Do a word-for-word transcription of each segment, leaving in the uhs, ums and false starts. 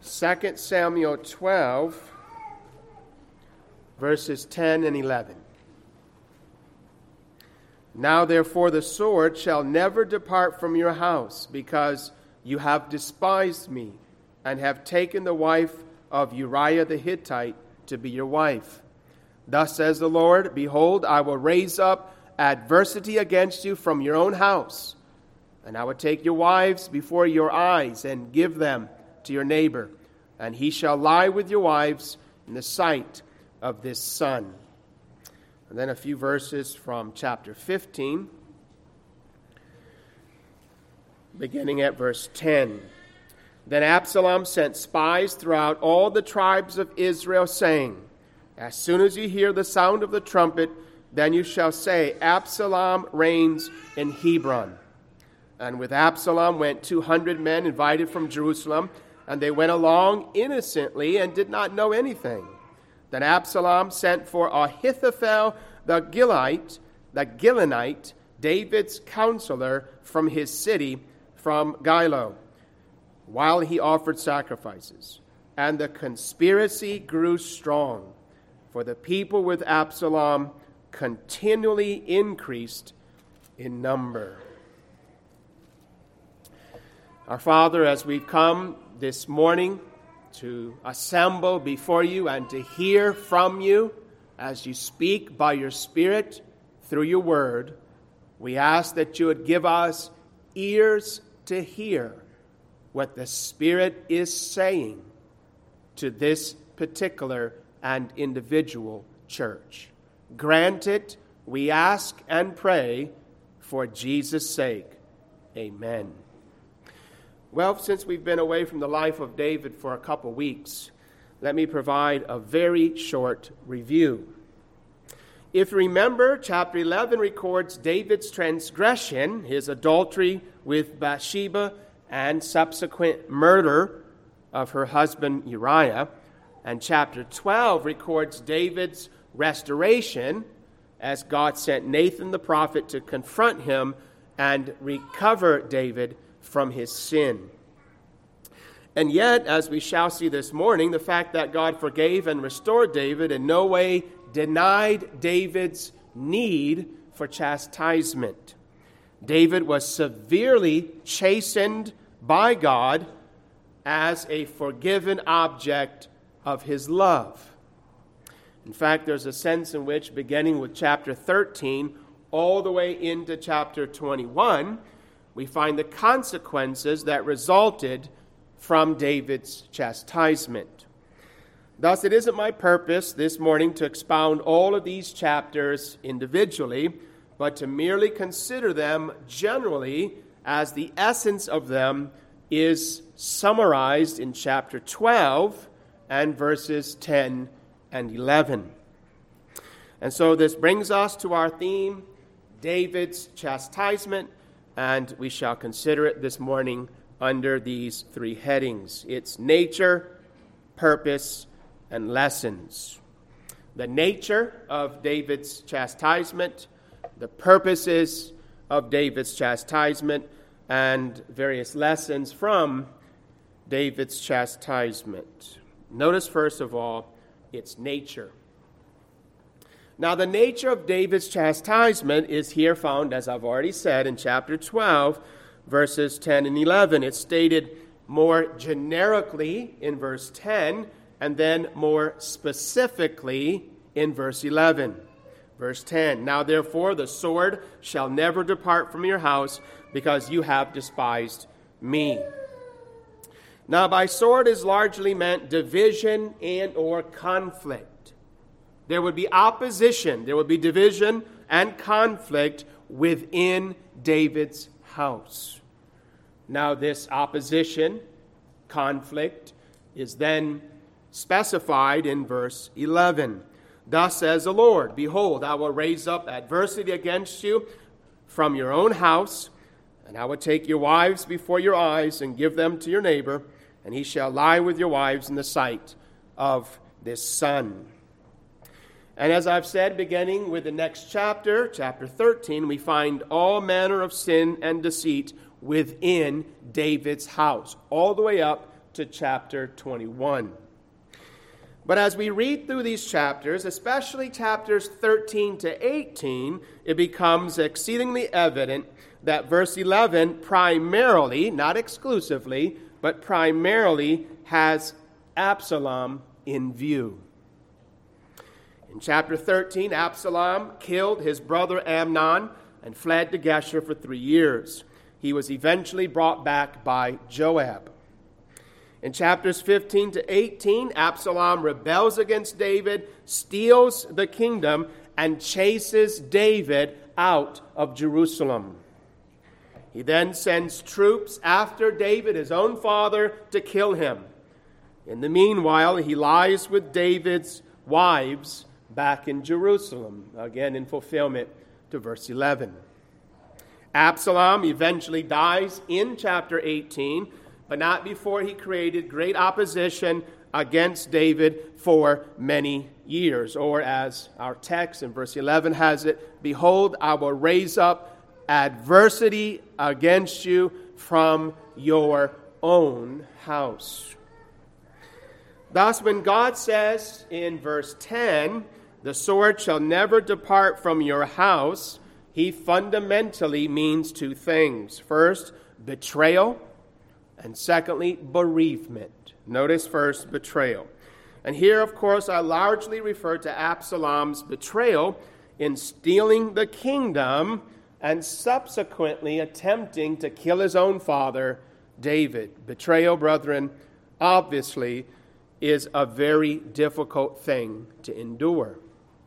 Second Samuel twelve, verses ten and eleven. Now therefore the sword shall never depart from your house, because you have despised me, and have taken the wife of Uriah the Hittite to be your wife. Thus says the Lord, behold, I will raise up adversity against you from your own house, and I will take your wives before your eyes, and give them to your neighbor, and he shall lie with your wives in the sight of this son. And then a few verses from chapter fifteen, beginning at verse ten. Then Absalom sent spies throughout all the tribes of Israel, saying, as soon as you hear the sound of the trumpet, then you shall say, Absalom reigns in Hebron. And with Absalom went two hundred men invited from Jerusalem, and they went along innocently and did not know anything. Then Absalom sent for Ahithophel the Gilite, the Gilonite, David's counselor from his city, from Gilo, while he offered sacrifices. And the conspiracy grew strong, for the people with Absalom continually increased in number. Our Father, as we've come this morning to assemble before you and to hear from you as you speak by your Spirit through your word, we ask that you would give us ears to hear what the Spirit is saying to this particular and individual church. Grant it, we ask and pray, for Jesus' sake. Amen. Well, since we've been away from the life of David for a couple weeks, let me provide a very short review. If you remember, chapter eleven records David's transgression, his adultery with Bathsheba, and subsequent murder of her husband Uriah. And chapter twelve records David's restoration as God sent Nathan the prophet to confront him and recover David from his sin. And yet, as we shall see this morning, the fact that God forgave and restored David in no way denied David's need for chastisement. David was severely chastened by God as a forgiven object of his love. In fact, there's a sense in which, beginning with chapter thirteen, all the way into chapter twenty-one, we find the consequences that resulted from David's chastisement. Thus, it isn't my purpose this morning to expound all of these chapters individually, but to merely consider them generally as the essence of them is summarized in chapter twelve and verses ten and eleven. And so this brings us to our theme, David's chastisement, and we shall consider it this morning under these three headings. Its nature, purpose, and lessons. The nature of David's chastisement, the purposes of David's chastisement, and various lessons from David's chastisement. Notice, first of all, its nature. Now, the nature of David's chastisement is here found, as I've already said, in chapter twelve, verses ten and eleven. It's stated more generically in verse ten, and then more specifically in verse eleven. Verse ten, now therefore the sword shall never depart from your house, because you have despised me. Now, by sword is largely meant division and or conflict. There would be opposition, there would be division and conflict within David's house. Now, this opposition, conflict, is then specified in verse eleven. Thus says the Lord, behold, I will raise up adversity against you from your own house, and I will take your wives before your eyes and give them to your neighbor, and he shall lie with your wives in the sight of this son. And as I've said, beginning with the next chapter, chapter thirteen, we find all manner of sin and deceit within David's house, all the way up to chapter twenty-one. But as we read through these chapters, especially chapters thirteen to eighteen, it becomes exceedingly evident that verse eleven primarily, not exclusively, but primarily has Absalom in view. In chapter thirteen, Absalom killed his brother Amnon and fled to Geshur for three years. He was eventually brought back by Joab. In chapters fifteen to eighteen, Absalom rebels against David, steals the kingdom, and chases David out of Jerusalem. He then sends troops after David, his own father, to kill him. In the meanwhile, he lies with David's wives back in Jerusalem, again in fulfillment to verse eleven. Absalom eventually dies in chapter eighteen, but not before he created great opposition against David for many years. Or as our text in verse eleven has it, behold, I will raise up adversity against you from your own house. Thus, when God says in verse ten, the sword shall never depart from your house, he fundamentally means two things. First, betrayal, and secondly, bereavement. Notice first, betrayal. And here, of course, I largely refer to Absalom's betrayal in stealing the kingdom and subsequently attempting to kill his own father, David. Betrayal, brethren, obviously is a very difficult thing to endure.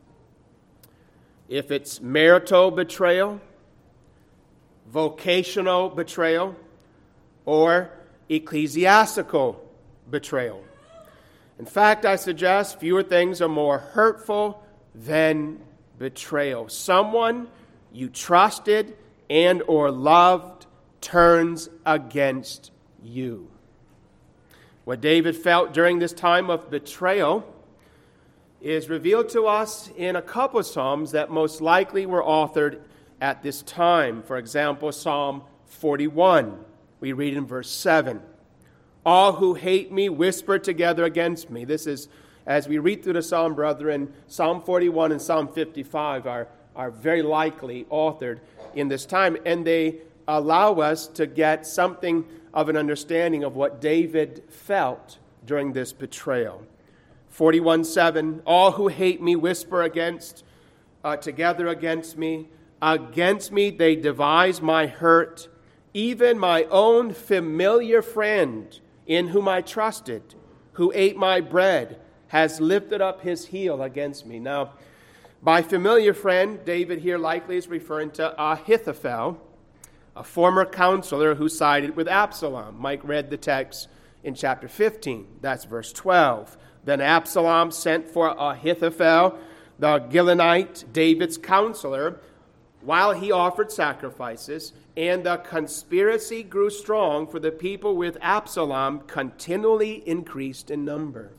If it's marital betrayal, vocational betrayal, or ecclesiastical betrayal. In fact, I suggest fewer things are more hurtful than betrayal. Someone you trusted and or loved turns against you. What David felt during this time of betrayal is revealed to us in a couple of Psalms that most likely were authored at this time. For example, Psalm forty-one. We read in verse seven, all who hate me whisper together against me. This is, as we read through the Psalm, brethren, Psalm forty-one and Psalm fifty-five are, are very likely authored in this time, and they allow us to get something of an understanding of what David felt during this betrayal. forty-one seven, all who hate me whisper against, uh, together against me. Against me they devise my hurt. Even my own familiar friend in whom I trusted, who ate my bread, has lifted up his heel against me. Now, by familiar friend, David here likely is referring to Ahithophel, a former counselor who sided with Absalom. Mike read the text in chapter fifteen. That's verse twelve. Then Absalom sent for Ahithophel, the Gilonite, David's counselor, while he offered sacrifices, and the conspiracy grew strong, for the people with Absalom continually increased in number.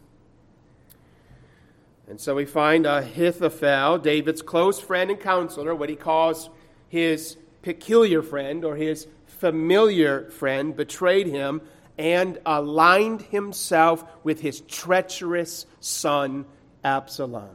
And so we find Ahithophel, David's close friend and counselor, what he calls his peculiar friend or his familiar friend, betrayed him and aligned himself with his treacherous son Absalom.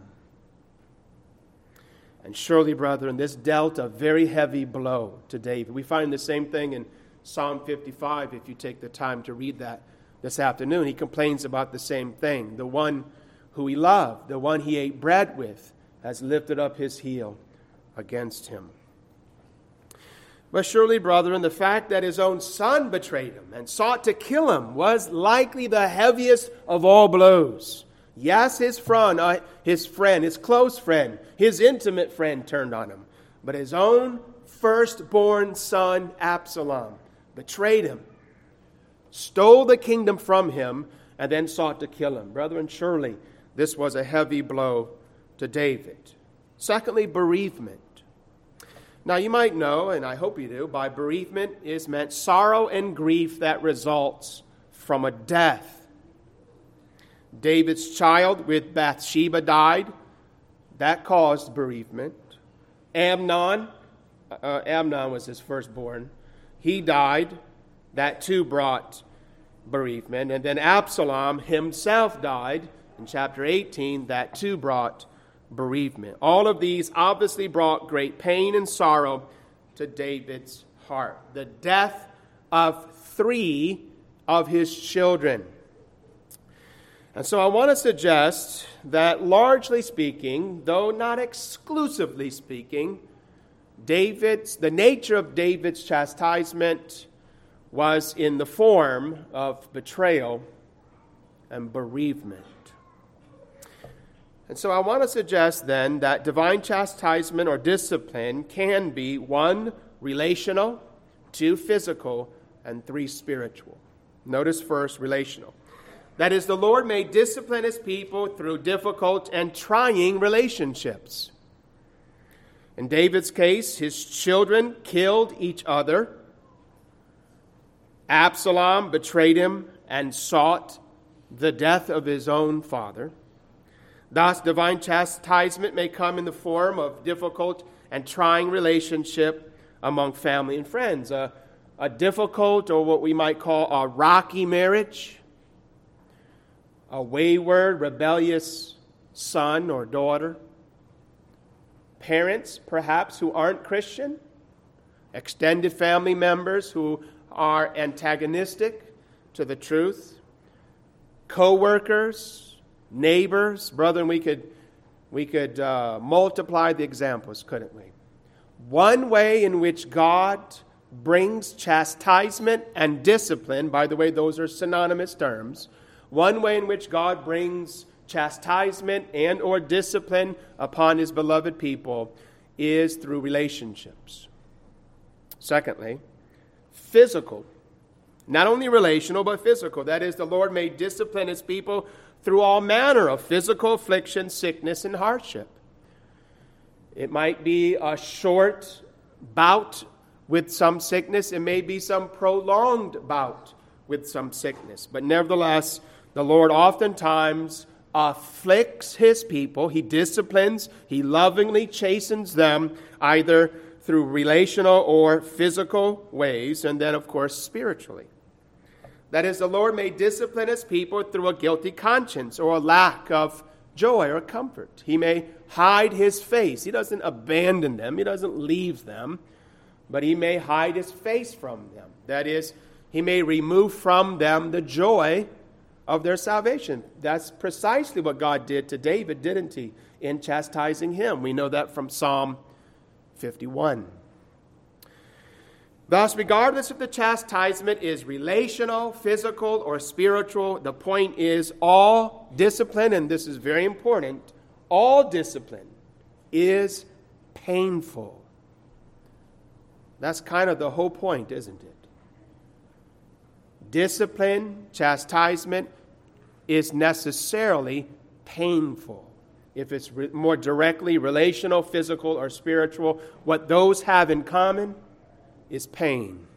And surely, brethren, this dealt a very heavy blow to David. We find the same thing in Psalm fifty-five, if you take the time to read that this afternoon. He complains about the same thing. The one who he loved, the one he ate bread with, has lifted up his heel against him. But surely, brethren, the fact that his own son betrayed him and sought to kill him was likely the heaviest of all blows. Yes, his friend, uh, his friend, his close friend, his intimate friend turned on him. But his own firstborn son, Absalom, betrayed him, stole the kingdom from him, and then sought to kill him. Brethren, surely this was a heavy blow to David. Secondly, bereavement. Now, you might know, and I hope you do, by bereavement is meant sorrow and grief that results from a death. David's child with Bathsheba died. That caused bereavement. Amnon, uh, Amnon was his firstborn. He died. That too brought bereavement. And then Absalom himself died in chapter eighteen. That too brought bereavement. All of these obviously brought great pain and sorrow to David's heart. The death of three of his children. And so I want to suggest that largely speaking, though not exclusively speaking, David's the nature of David's chastisement was in the form of betrayal and bereavement. And so I want to suggest then that divine chastisement or discipline can be one, relational, two, physical, and three, spiritual. Notice first, relational. That is, the Lord may discipline his people through difficult and trying relationships. In David's case, his children killed each other. Absalom betrayed him and sought the death of his own father. Thus, divine chastisement may come in the form of difficult and trying relationship among family and friends. A, a difficult, or what we might call a rocky marriage. A wayward, rebellious son or daughter. Parents, perhaps, who aren't Christian. Extended family members who are antagonistic to the truth. Co-workers, neighbors. Brethren, we could, we could uh, multiply the examples, couldn't we? One way in which God brings chastisement and discipline, by the way, those are synonymous terms. One way in which God brings chastisement and or discipline upon his beloved people is through relationships. Secondly, physical. Not only relational, but physical. That is, the Lord may discipline his people through all manner of physical affliction, sickness, and hardship. It might be a short bout with some sickness. It may be some prolonged bout with some sickness. But nevertheless, the Lord oftentimes afflicts his people. He disciplines, he lovingly chastens them, either through relational or physical ways, and then, of course, spiritually. That is, the Lord may discipline his people through a guilty conscience or a lack of joy or comfort. He may hide his face. He doesn't abandon them. He doesn't leave them. But he may hide his face from them. That is, he may remove from them the joy of their salvation. That's precisely what God did to David, didn't he, in chastising him? We know that from Psalm fifty-one. Thus, regardless if the chastisement is relational, physical, or spiritual, the point is all discipline, and this is very important, all discipline is painful. That's kind of the whole point, isn't it? Discipline, chastisement is necessarily painful. If it's re- more directly relational, physical, or spiritual, what those have in common is pain.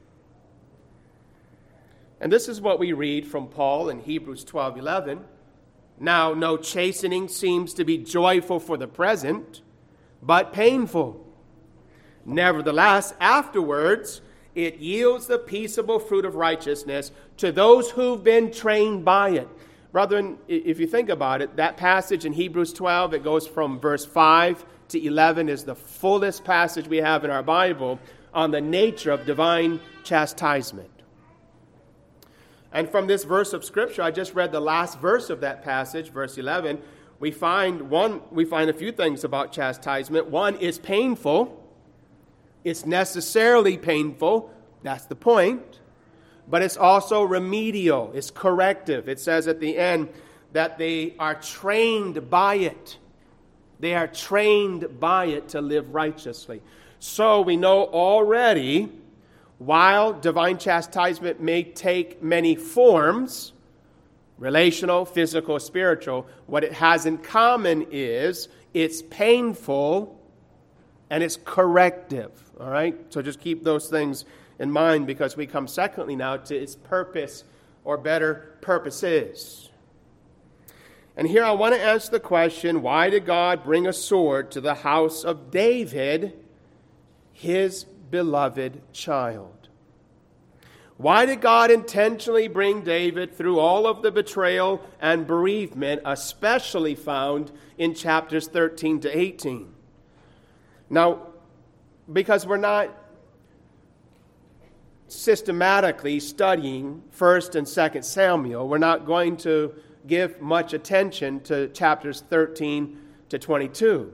And this is what we read from Paul in Hebrews twelve eleven. Now, no chastening seems to be joyful for the present, but painful. Nevertheless, afterwards, it yields the peaceable fruit of righteousness to those who've been trained by it. Brethren, if you think about it, that passage in Hebrews twelve, it goes from verse five to eleven, is the fullest passage we have in our Bible on the nature of divine chastisement. And from this verse of Scripture, I just read the last verse of that passage, verse eleven, we find one, we find a few things about chastisement. One, it's painful. It's necessarily painful. That's the point. But it's also remedial. It's corrective. It says at the end that they are trained by it. They are trained by it to live righteously. So we know already, while divine chastisement may take many forms, relational, physical, spiritual, what it has in common is it's painful and it's corrective. All right? So just keep those things in mind, because we come secondly now to its purpose, or better, purposes. And here I want to answer the question, why did God bring a sword to the house of David, his beloved child? Why did God intentionally bring David through all of the betrayal and bereavement, especially found in chapters thirteen to eighteen? Now, because we're not systematically studying First and Second Samuel, we're not going to give much attention to chapters thirteen to twenty-two.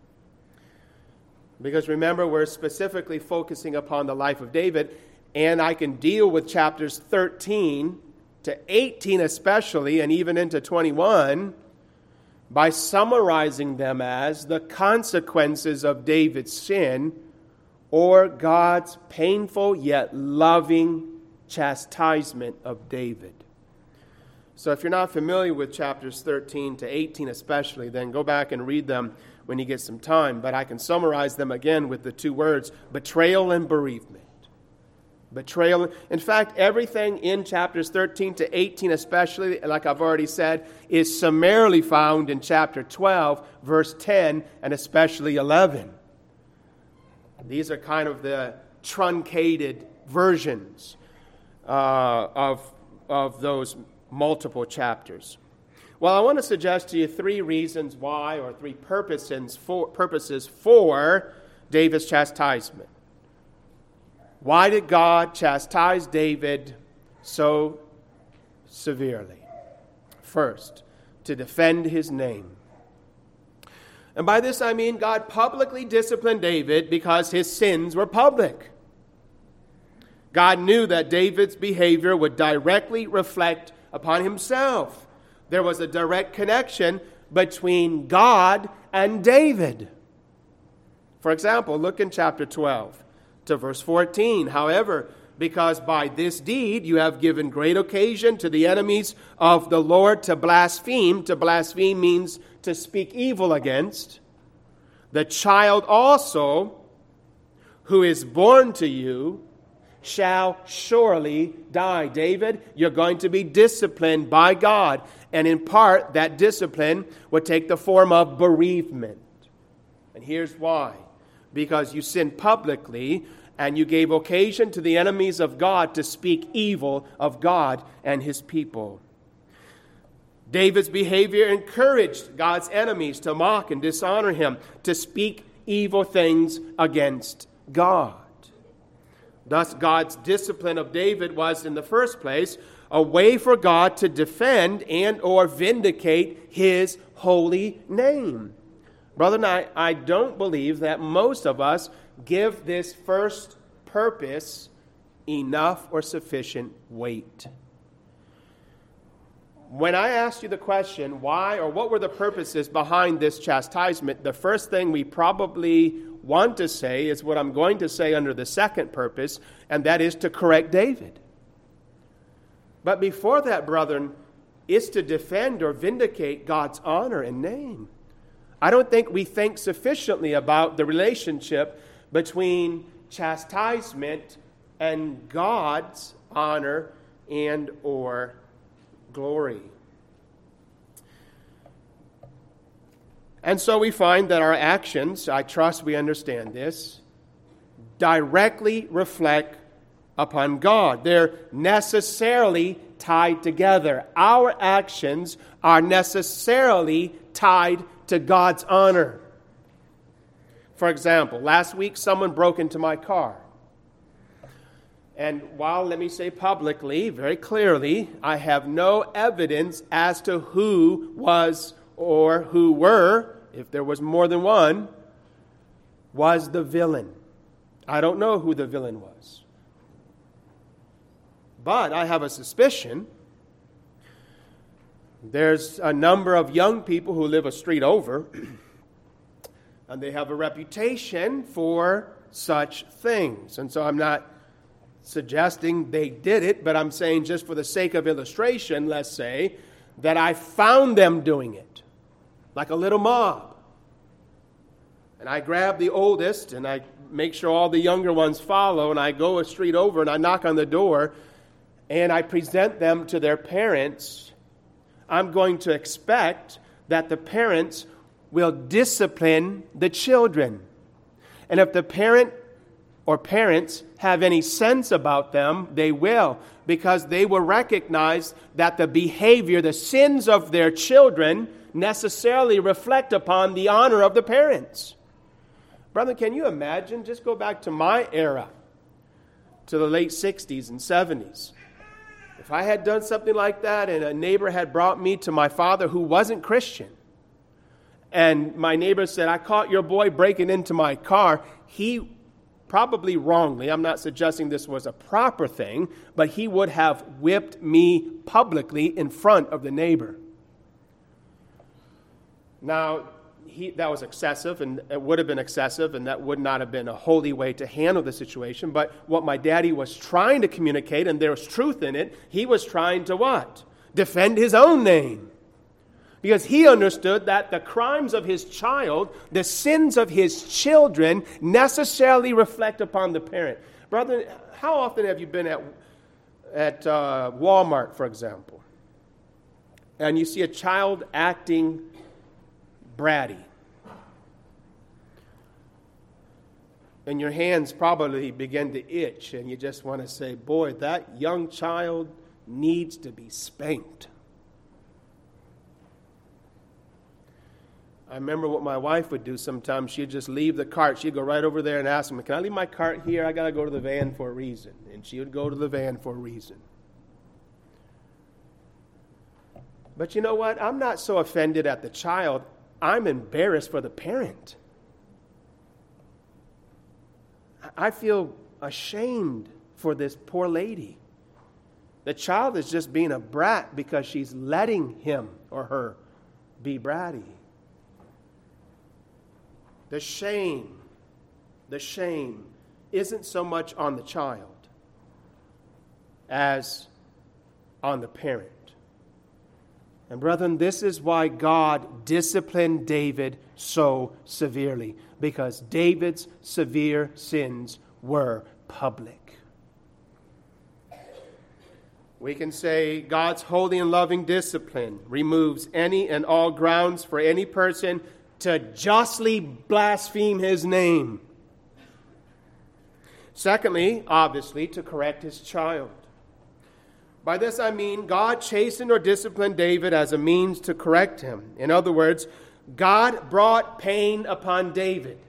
Because remember, we're specifically focusing upon the life of David, and I can deal with chapters thirteen to eighteen especially, and even into twenty-one, by summarizing them as the consequences of David's sin, or God's painful yet loving chastisement of David. So if you're not familiar with chapters thirteen to eighteen especially, then go back and read them when you get some time. But I can summarize them again with the two words, betrayal and bereavement. Betrayal. In fact, everything in chapters thirteen to eighteen especially, like I've already said, is summarily found in chapter twelve, verse ten, and especially eleven. These are kind of the truncated versions uh, of, of those multiple chapters. Well, I want to suggest to you three reasons why, or three purposes for, purposes for David's chastisement. Why did God chastise David so severely? First, to defend his name. And by this I mean God publicly disciplined David because his sins were public. God knew that David's behavior would directly reflect upon himself. There was a direct connection between God and David. For example, look in chapter twelve to verse fourteen. However, because by this deed you have given great occasion to the enemies of the Lord to blaspheme. To blaspheme means to speak evil against. The child also, who is born to you, shall surely die. David, you're going to be disciplined by God. And in part, that discipline would take the form of bereavement. And here's why. Because you sinned publicly, and you gave occasion to the enemies of God to speak evil of God and his people. David's behavior encouraged God's enemies to mock and dishonor him, to speak evil things against God. Thus, God's discipline of David was, in the first place, a way for God to defend and or vindicate his holy name. Brother, and I, I don't believe that most of us give this first purpose enough or sufficient weight. When I asked you the question, why or what were the purposes behind this chastisement, the first thing we probably want to say is what I'm going to say under the second purpose, and that is to correct David. But before that, brethren, it's to defend or vindicate God's honor and name. I don't think we think sufficiently about the relationship between chastisement and God's honor and or glory. And so we find that our actions, I trust we understand this, directly reflect upon God. They're necessarily tied together. Our actions are necessarily tied to God's honor. For example, last week someone broke into my car. And while, let me say publicly, very clearly, I have no evidence as to who was or who were, if there was more than one, was the villain. I don't know who the villain was. But I have a suspicion. There's a number of young people who live a street over, and they have a reputation for such things. And so I'm not suggesting they did it, but I'm saying just for the sake of illustration, let's say, that I found them doing it, like a little mob. And I grab the oldest, and I make sure all the younger ones follow, and I go a street over, and I knock on the door, and I present them to their parents. I'm going to expect that the parents will discipline the children. And if the parent or parents have any sense about them, they will, because they will recognize that the behavior, the sins of their children necessarily reflect upon the honor of the parents. Brother, can you imagine? Just go back to my era, to the late sixties and seventies. If I had done something like that and a neighbor had brought me to my father who wasn't Christian, and my neighbor said, I caught your boy breaking into my car, he probably wrongly, I'm not suggesting this was a proper thing, but he would have whipped me publicly in front of the neighbor. Now, he, that was excessive, and it would have been excessive, and that would not have been a holy way to handle the situation. But what my daddy was trying to communicate, and there was truth in it, he was trying to what? Defend his own name. Because he understood that the crimes of his child, the sins of his children, necessarily reflect upon the parent. Brother, how often have you been at, at uh, Walmart, for example, and you see a child acting bratty? And your hands probably begin to itch, and you just want to say, boy, that young child needs to be spanked. I remember what my wife would do sometimes. She'd just leave the cart. She'd go right over there and ask me, can I leave my cart here? I got to go to the van for a reason. And she would go to the van for a reason. But you know what? I'm not so offended at the child. I'm embarrassed for the parent. I feel ashamed for this poor lady. The child is just being a brat because she's letting him or her be bratty. The shame, the shame isn't so much on the child as on the parent. And brethren, this is why God disciplined David so severely, because David's severe sins were public. We can say God's holy and loving discipline removes any and all grounds for any person to justly blaspheme his name. Secondly, obviously, to correct his child. By this I mean God chastened or disciplined David as a means to correct him. In other words, God brought pain upon David.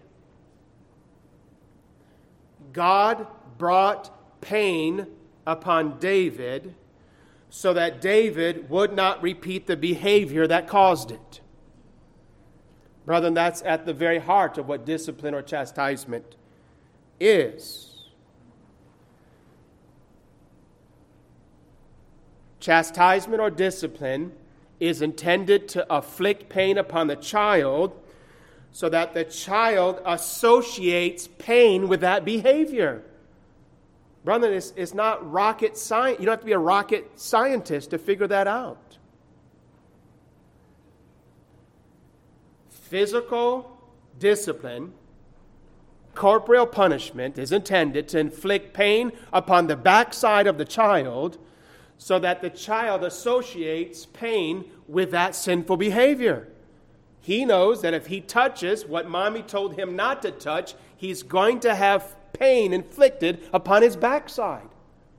God brought pain upon David so that David would not repeat the behavior that caused it. Brethren, that's at the very heart of what discipline or chastisement is. Chastisement or discipline is intended to afflict pain upon the child so that the child associates pain with that behavior. Brethren, it's, it's not rocket science. You don't have to be a rocket scientist to figure that out. Physical discipline, corporeal punishment, is intended to inflict pain upon the backside of the child so that the child associates pain with that sinful behavior. He knows that if he touches what mommy told him not to touch, he's going to have pain inflicted upon his backside.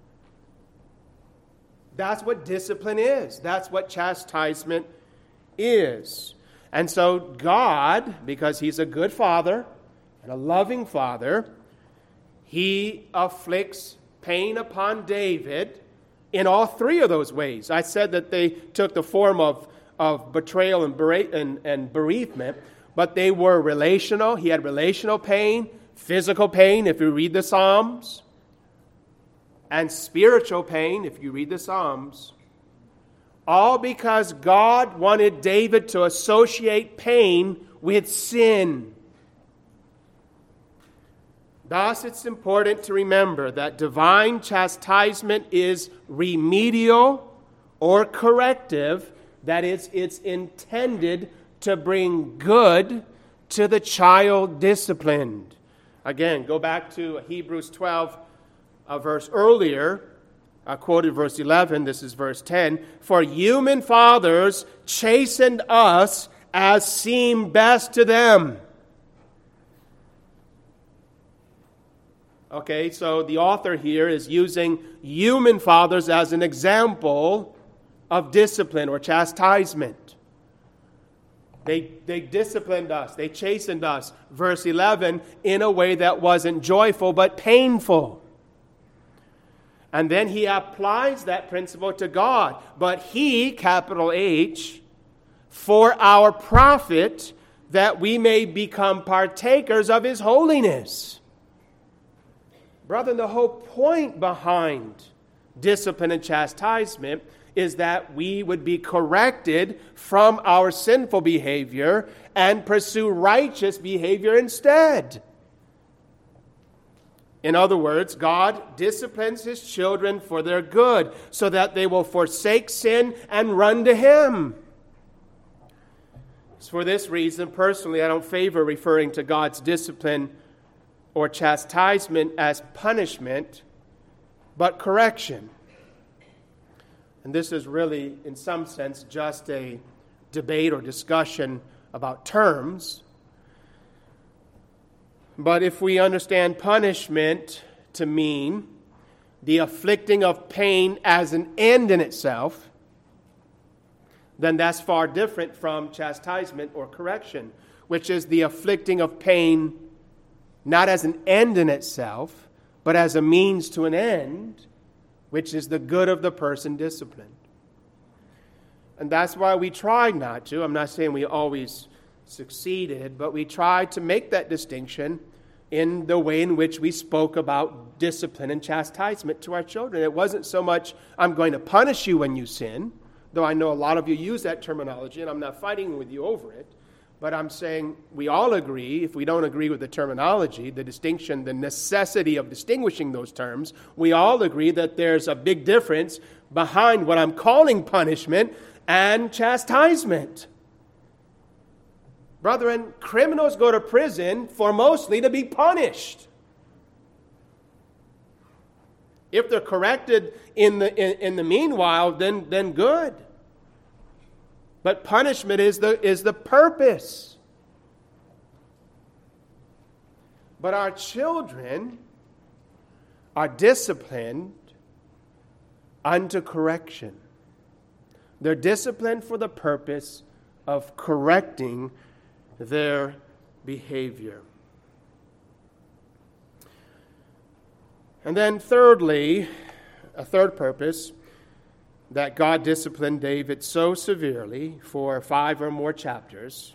That's what discipline is. That's what chastisement is. And so God, because he's a good father and a loving father, he afflicts pain upon David in all three of those ways. I said that they took the form of, of betrayal and, bere- and, and bereavement, but they were relational. He had relational pain, physical pain, if you read the Psalms, and spiritual pain, if you read the Psalms. All because God wanted David to associate pain with sin. Thus, it's important to remember that divine chastisement is remedial or corrective. That is, it's intended to bring good to the child disciplined. Again, go back to Hebrews twelve, a verse earlier. I quoted verse eleven, this is verse ten. For human fathers chastened us as seemed best to them. Okay, so the author here is using human fathers as an example of discipline or chastisement. They, they disciplined us, they chastened us, verse eleven, in a way that wasn't joyful but painful. And then he applies that principle to God. But he, capital H, for our profit, that we may become partakers of his holiness. Brethren, the whole point behind discipline and chastisement is that we would be corrected from our sinful behavior and pursue righteous behavior instead. In other words, God disciplines his children for their good, so that they will forsake sin and run to him. For this reason, personally, I don't favor referring to God's discipline or chastisement as punishment, but correction. And this is really, in some sense, just a debate or discussion about terms. But if we understand punishment to mean the afflicting of pain as an end in itself, then that's far different from chastisement or correction, which is the afflicting of pain not as an end in itself, but as a means to an end, which is the good of the person disciplined. And that's why we try not to. I'm not saying we always succeeded, but we try to make that distinction in the way in which we spoke about discipline and chastisement to our children. It wasn't so much, I'm going to punish you when you sin, though I know a lot of you use that terminology, and I'm not fighting with you over it. But I'm saying we all agree, if we don't agree with the terminology, the distinction, the necessity of distinguishing those terms, we all agree that there's a big difference behind what I'm calling punishment and chastisement. Brethren, criminals go to prison for mostly to be punished. If they're corrected in the in, in the meanwhile, then, then good. But punishment is the, is the purpose. But our children are disciplined unto correction. They're disciplined for the purpose of correcting their behavior. And then thirdly, a third purpose, that God disciplined David so severely for five or more chapters,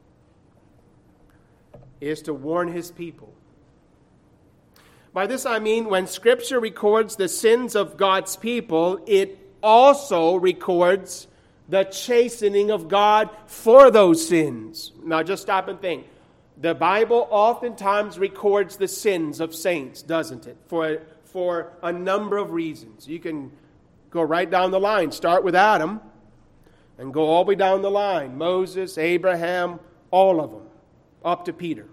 is to warn his people. By this I mean, when Scripture records the sins of God's people, it also records the chastening of God for those sins. Now just stop and think. The Bible oftentimes records the sins of saints, doesn't it? For, for a number of reasons. You can go right down the line. Start with Adam and go all the way down the line. Moses, Abraham, all of them, up to Peter.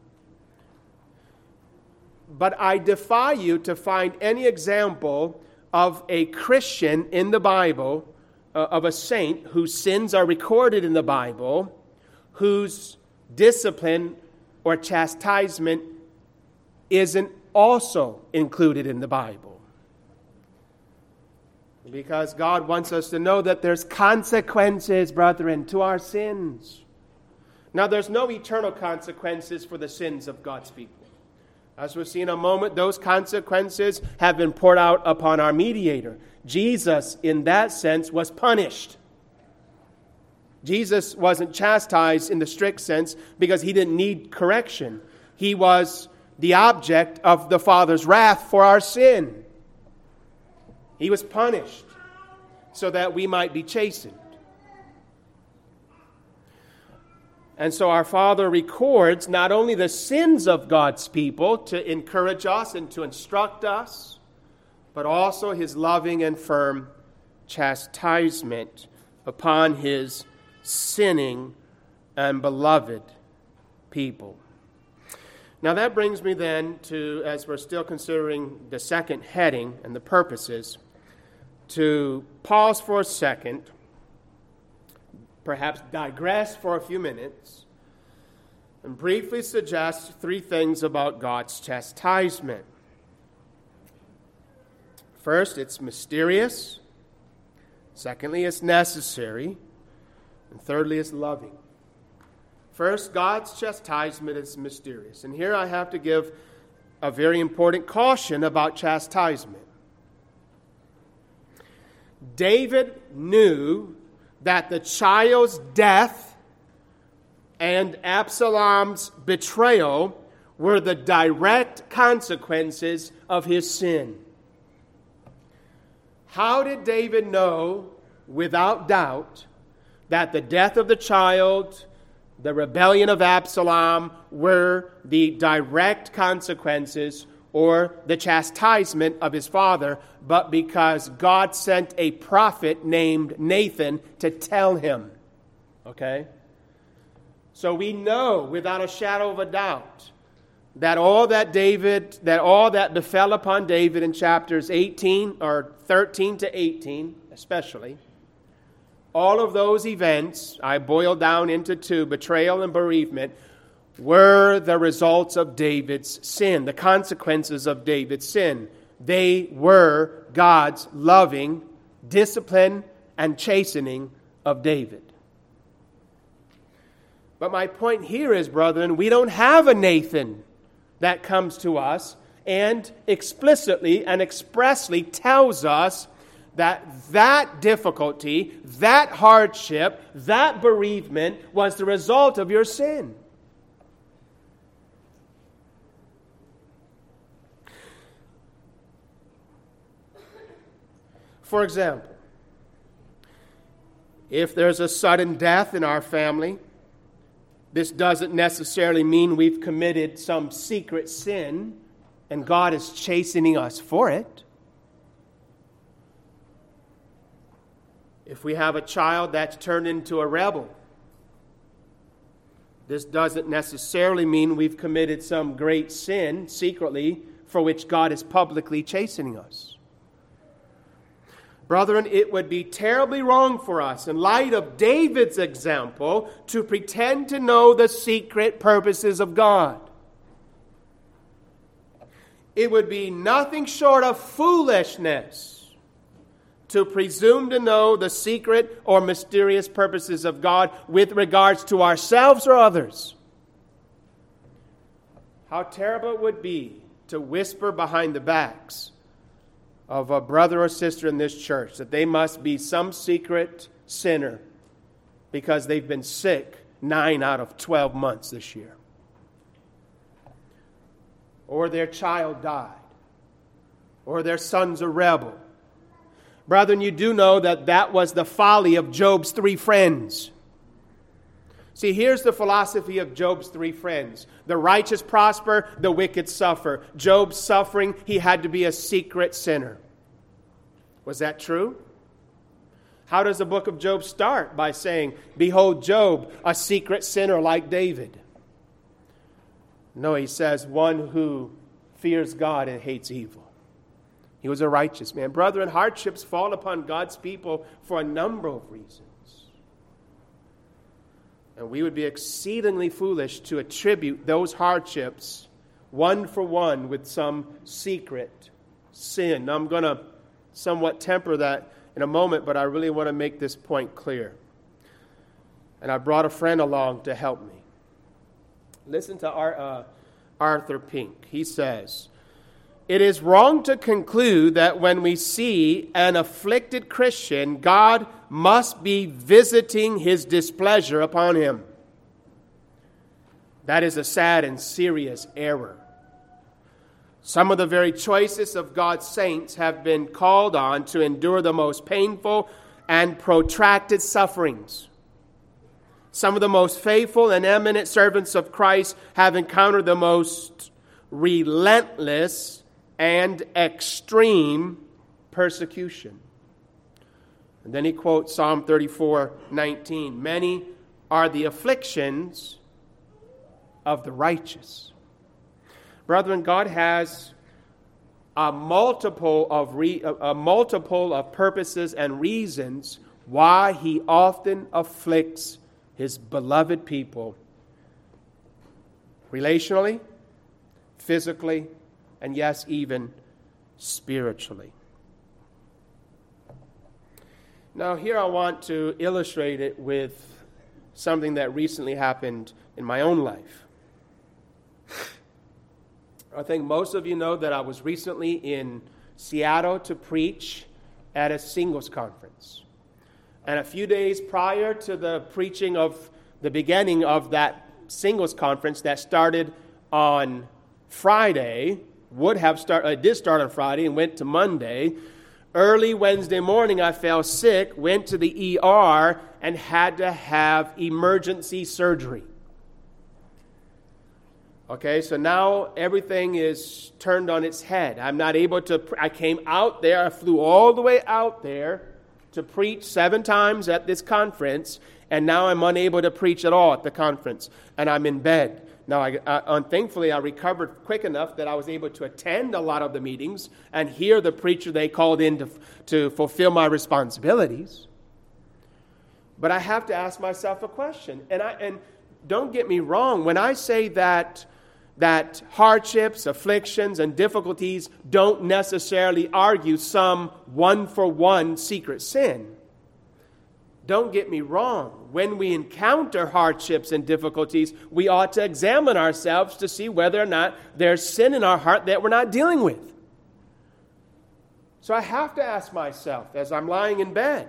But I defy you to find any example of a Christian in the Bible, uh, of a saint whose sins are recorded in the Bible, whose discipline or chastisement isn't also included in the Bible. Because God wants us to know that there's consequences, brethren, to our sins. Now, there's no eternal consequences for the sins of God's people. As we'll see in a moment, those consequences have been poured out upon our mediator. Jesus, in that sense, was punished. Jesus wasn't chastised in the strict sense because he didn't need correction. He was the object of the Father's wrath for our sin. He was punished so that we might be chastened. And so our Father records not only the sins of God's people to encourage us and to instruct us, but also his loving and firm chastisement upon his sinning and beloved people. Now that brings me then to, as we're still considering the second heading and the purposes, to pause for a second, perhaps digress for a few minutes, and briefly suggest three things about God's chastisement. First, it's mysterious. Secondly, it's necessary. And thirdly, it's loving. First, God's chastisement is mysterious. And here I have to give a very important caution about chastisement. David knew that the child's death and Absalom's betrayal were the direct consequences of his sin. How did David know, without doubt, that the death of the child, the rebellion of Absalom, were the direct consequences or the chastisement of his father, but because God sent a prophet named Nathan to tell him? Okay? So we know without a shadow of a doubt that all that David, that all that befell upon David in chapters eighteen or thirteen to eighteen, especially, all of those events, I boil down into two, betrayal and bereavement, were the results of David's sin, the consequences of David's sin. They were God's loving discipline and chastening of David. But my point here is, brethren, we don't have a Nathan that comes to us and explicitly and expressly tells us that that difficulty, that hardship, that bereavement was the result of your sin. For example, if there's a sudden death in our family, this doesn't necessarily mean we've committed some secret sin and God is chastening us for it. If we have a child that's turned into a rebel, this doesn't necessarily mean we've committed some great sin secretly for which God is publicly chastening us. Brethren, it would be terribly wrong for us, in light of David's example, to pretend to know the secret purposes of God. It would be nothing short of foolishness to presume to know the secret or mysterious purposes of God with regards to ourselves or others. How terrible it would be to whisper behind the backs of a brother or sister in this church that they must be some secret sinner because they've been sick nine out of twelve months this year. Or their child died. Or their son's a rebel. Brethren, you do know that that was the folly of Job's three friends. See, here's the philosophy of Job's three friends. The righteous prosper, the wicked suffer. Job's suffering, he had to be a secret sinner. Was that true? How does the book of Job start? By saying, behold Job, a secret sinner like David. No, he says, one who fears God and hates evil. He was a righteous man. Brethren, hardships fall upon God's people for a number of reasons. And we would be exceedingly foolish to attribute those hardships one for one with some secret sin. Now, I'm going to somewhat temper that in a moment, but I really want to make this point clear. And I brought a friend along to help me. Listen to our, uh, Arthur Pink. He says, it is wrong to conclude that when we see an afflicted Christian, God must be visiting his displeasure upon him. That is a sad and serious error. Some of the very choicest of God's saints have been called on to endure the most painful and protracted sufferings. Some of the most faithful and eminent servants of Christ have encountered the most relentless and extreme persecution. And then he quotes Psalm thirty-four nineteen. Many are the afflictions of the righteous. Brethren, God has a multiple of re, a multiple of purposes and reasons why he often afflicts his beloved people relationally, physically, and yes, even spiritually. Now, here I want to illustrate it with something that recently happened in my own life. I think most of you know that I was recently in Seattle to preach at a singles conference. And a few days prior to the preaching of the beginning of that singles conference that started on Friday, would have start, uh, did start on Friday and went to Monday, early Wednesday morning I fell sick, went to the E R, and had to have emergency surgery. Okay, so now everything is turned on its head. I'm not able to, I came out there, I flew all the way out there to preach seven times at this conference, and now I'm unable to preach at all at the conference, and I'm in bed. Now, I, I, thankfully, I recovered quick enough that I was able to attend a lot of the meetings and hear the preacher they called in to, to fulfill my responsibilities. But I have to ask myself a question, and I and don't get me wrong, when I say that that hardships, afflictions, and difficulties don't necessarily argue some one-for-one secret sin. Don't get me wrong. When we encounter hardships and difficulties, we ought to examine ourselves to see whether or not there's sin in our heart that we're not dealing with. So I have to ask myself as I'm lying in bed,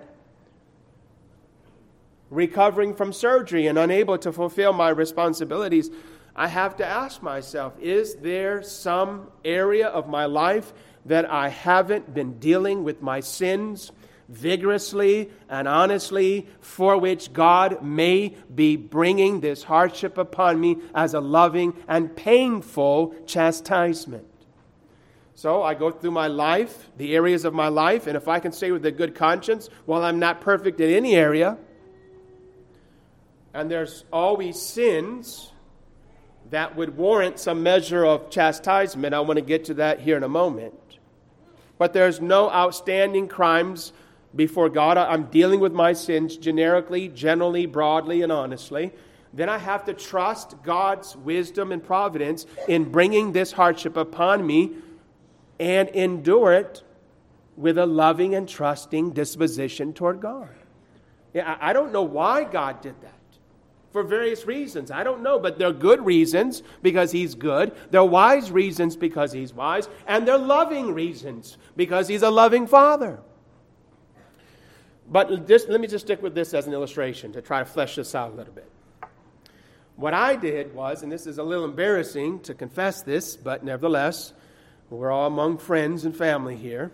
recovering from surgery and unable to fulfill my responsibilities, I have to ask myself, is there some area of my life that I haven't been dealing with my sins vigorously and honestly, for which God may be bringing this hardship upon me as a loving and painful chastisement? So I go through my life, the areas of my life, and if I can say with a good conscience, well, I'm not perfect in any area, and there's always sins that would warrant some measure of chastisement. I want to get to that here in a moment. But there's no outstanding crimes before God. I'm dealing with my sins generically, generally, broadly, and honestly. Then I have to trust God's wisdom and providence in bringing this hardship upon me and endure it with a loving and trusting disposition toward God. Yeah, I don't know why God did that. For various reasons. I don't know, but they're good reasons because He's good. They're wise reasons because He's wise. And they're loving reasons because He's a loving Father. But just, let me just stick with this as an illustration to try to flesh this out a little bit. What I did was, and this is a little embarrassing to confess this, but nevertheless, we're all among friends and family here.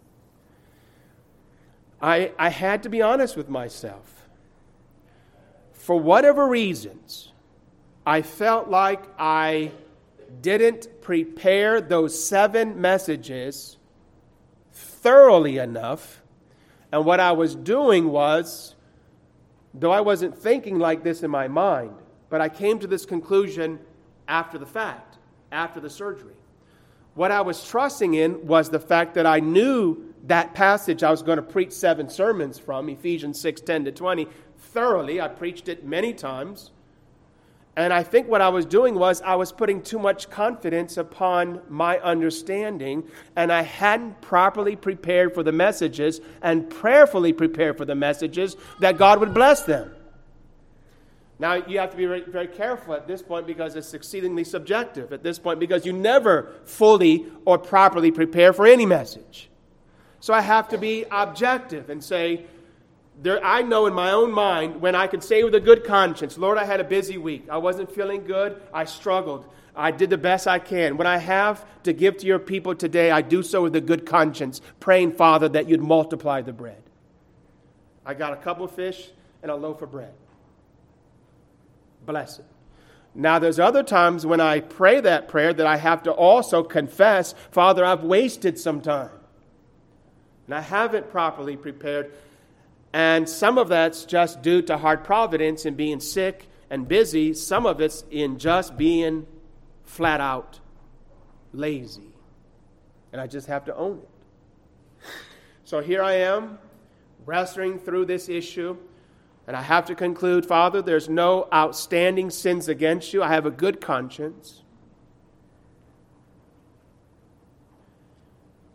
I, I had to be honest with myself. For whatever reasons, I felt like I didn't prepare those seven messages thoroughly enough. And what I was doing was, though I wasn't thinking like this in my mind, but I came to this conclusion after the fact, after the surgery. What I was trusting in was the fact that I knew that passage I was going to preach seven sermons from, Ephesians six, ten to twenty, thoroughly. I preached it many times. And I think what I was doing was I was putting too much confidence upon my understanding, and I hadn't properly prepared for the messages and prayerfully prepared for the messages that God would bless them. Now, you have to be very, very careful at this point because it's exceedingly subjective at this point because you never fully or properly prepare for any message. So I have to be objective and say, There, I know in my own mind when I can say with a good conscience, Lord, I had a busy week. I wasn't feeling good. I struggled. I did the best I can. When I have to give to your people today, I do so with a good conscience, praying, Father, that you'd multiply the bread. I got a couple of fish and a loaf of bread. Bless it. Now, there's other times when I pray that prayer that I have to also confess, Father, I've wasted some time. And I haven't properly prepared. And some of that's just due to hard providence and being sick and busy. Some of it's in just being flat out lazy. And I just have to own it. So here I am, wrestling through this issue. And I have to conclude, Father, there's no outstanding sins against you. I have a good conscience.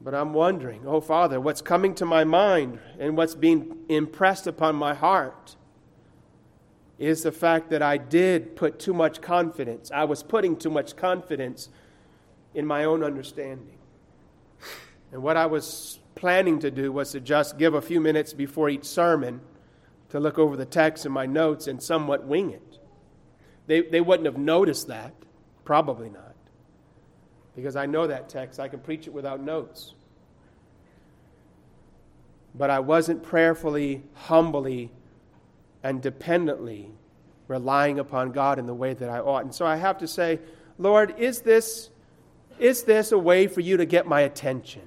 But I'm wondering, oh Father, what's coming to my mind and what's being impressed upon my heart is the fact that I did put too much confidence. I was putting too much confidence in my own understanding. And what I was planning to do was to just give a few minutes before each sermon to look over the text in my notes and somewhat wing it. They, they wouldn't have noticed that. Probably not. Because I know that text. I can preach it without notes. But I wasn't prayerfully, humbly, and dependently relying upon God in the way that I ought. And so I have to say, Lord, is this, is this a way for you to get my attention?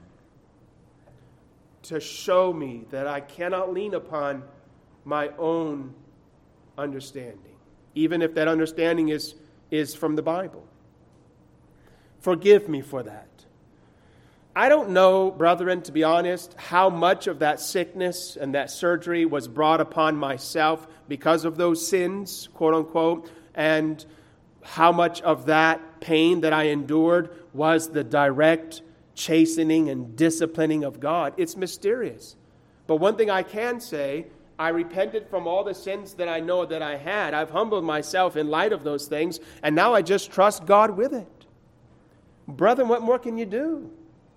To show me that I cannot lean upon my own understanding, even if that understanding is, is from the Bible. Forgive me for that. I don't know, brethren, to be honest, how much of that sickness and that surgery was brought upon myself because of those sins, quote unquote, and how much of that pain that I endured was the direct chastening and disciplining of God. It's mysterious. But one thing I can say, I repented from all the sins that I know that I had. I've humbled myself in light of those things, and now I just trust God with it. Brethren, what more can you do?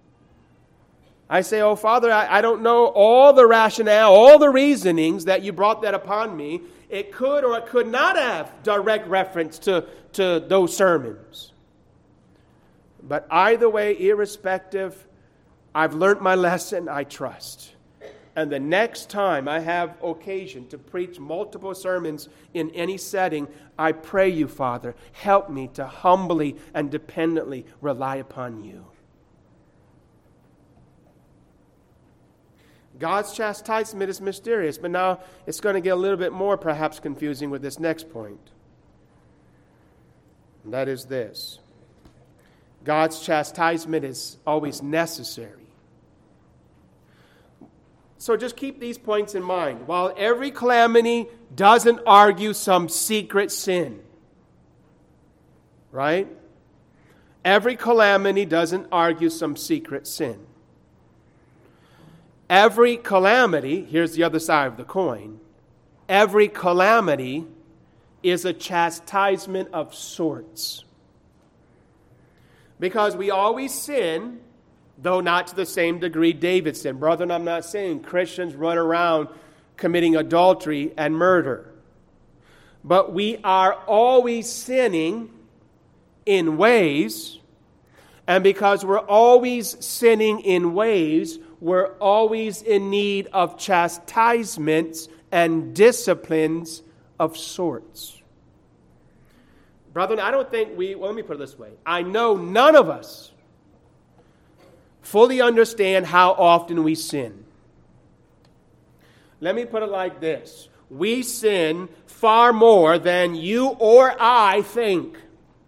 I say, oh, Father, I, I don't know all the rationale, all the reasonings that you brought that upon me. It could or it could not have direct reference to, to those sermons. But either way, irrespective, I've learned my lesson, I trust. And the next time I have occasion to preach multiple sermons in any setting, I pray you, Father, help me to humbly and dependently rely upon you. God's chastisement is mysterious, but now it's going to get a little bit more perhaps confusing with this next point. And that is this. God's chastisement is always necessary. So just keep these points in mind. While every calamity doesn't argue some secret sin, right? Every calamity doesn't argue some secret sin. Every calamity, here's the other side of the coin, every calamity is a chastisement of sorts. Because we always sin, though not to the same degree David sinned. Brethren, I'm not saying Christians run around committing adultery and murder. But we are always sinning in ways, and because we're always sinning in ways, we're always in need of chastisements and disciplines of sorts. Brethren, I don't think we, well, let me put it this way. I know none of us fully understand how often we sin. Let me put it like this. We sin far more than you or I think.